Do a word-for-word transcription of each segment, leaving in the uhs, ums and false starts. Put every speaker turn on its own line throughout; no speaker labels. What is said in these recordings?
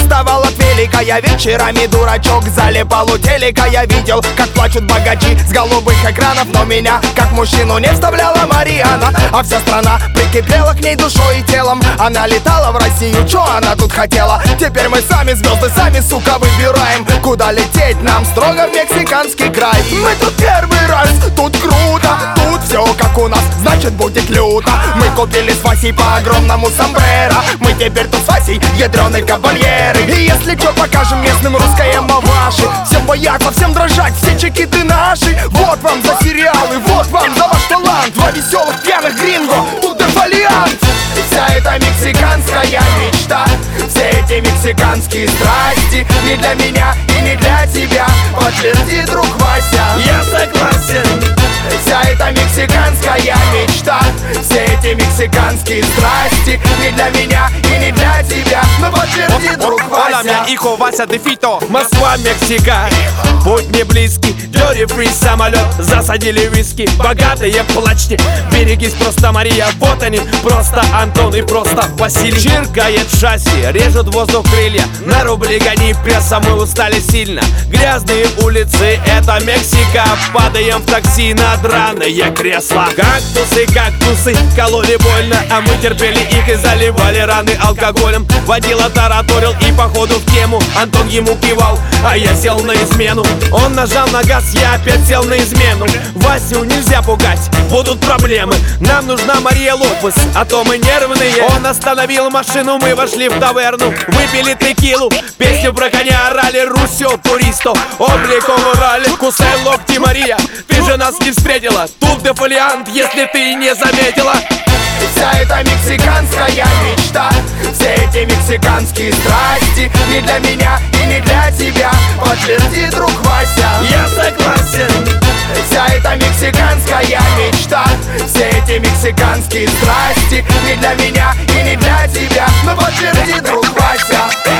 уставал от велика. Я вечерами, дурачок, залипал у телека. Я видел, как плачут богачи с голубых экранов, но меня, как мужчину, не вставляла Мариана. А вся страна прикипела к ней душой и телом. Она летала в Россию, чё она тут хотела? Теперь мы сами звезды, сами, сука, выбираем, куда лететь нам, строго в мексиканский край. Мы тут первый раз, тут круто, тут все как у нас, значит будет люто. Мы купили с Васей по огромному сомбреро. Мы теперь тут с Васей ядреные кабальеры. И если чё, покажем местным русское маваши. Всем бояться, всем дрожать, все чекиты наши. Вот вам за сериалы, вот вам за ваш талант. Два веселых пьяных гринго, тут дефолиант. Вся эта мексиканская мечта, все эти мексиканские страсти не для меня и не для тебя, подтверди, друг Вася.
Я согласен.
Вся эта мексиканская мечта, все эти мексиканские страсти не для меня и не для тебя, но подтверди, друг
Hola,
Вася.
mi hijo, Вася де Фито. Москва, Мексика, путь не близкий. Dirty Free самолет, засадили виски. Богатые, плачьте, берегись, просто Мария. Вот они, просто Антон и просто Василий. Чиркает шасси, режут воздух крылья. На рубли гони пресса, мы устали сильно. Грязные улицы, это Мексика. Падаем в такси на драные кресла. Кактусы, кактусы, кололи больно, а мы терпели их и заливали раны алкоголем. Водила тараторил и походу в тему. Антон ему кивал, а я сел на измену. Он нажал на газ, я опять сел на измену. Васю нельзя пугать, будут проблемы. Нам нужна Мария Лопес, а то мы нервные. Он остановил машину, мы вошли в таверну. Выпили текилу, песню про коня орали. Русё, туристо, обликом урали. Кусай локти, Мария, ты же нас не встретила. Тут дефолиант, если ты не заметила.
Вся эта мексиканская мечта, все эти мексиканские страсти не для меня и не для тебя, подтверди, друг Вася.
Я согласен.
Вся эта мексиканская мечта, все эти мексиканские страсти не для меня и не для тебя, но подтверди, друг Вася.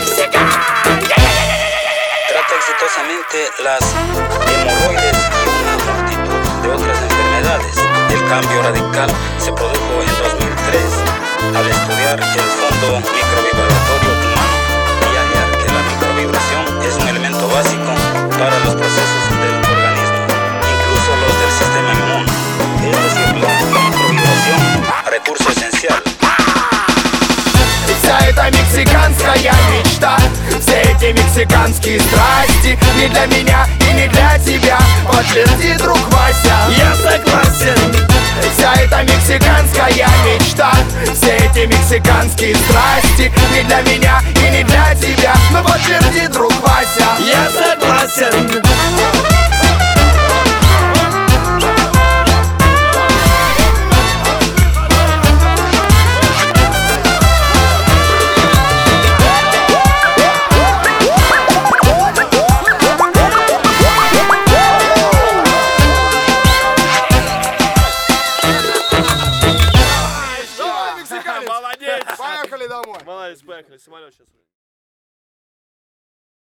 Trata exitosamente las hemorroides y una multitud de otras enfermedades. El cambio radical se produjo en dos mil tres al estudiar el fondo microvibratorio humano y hallar que la microvibración es un elemento básico para los procesos del organismo, incluso los del sistema inmune. Es decir, la microvibración, recurso esencial.
Вся эта мексиканская мечта, все эти мексиканские страсти не для меня и не для тебя, подтверди, друг Вася.
Я согласен.
Вся эта мексиканская мечта, все эти мексиканские страсти не для меня и не для тебя, но подтверди, друг Вася.
Я согласен.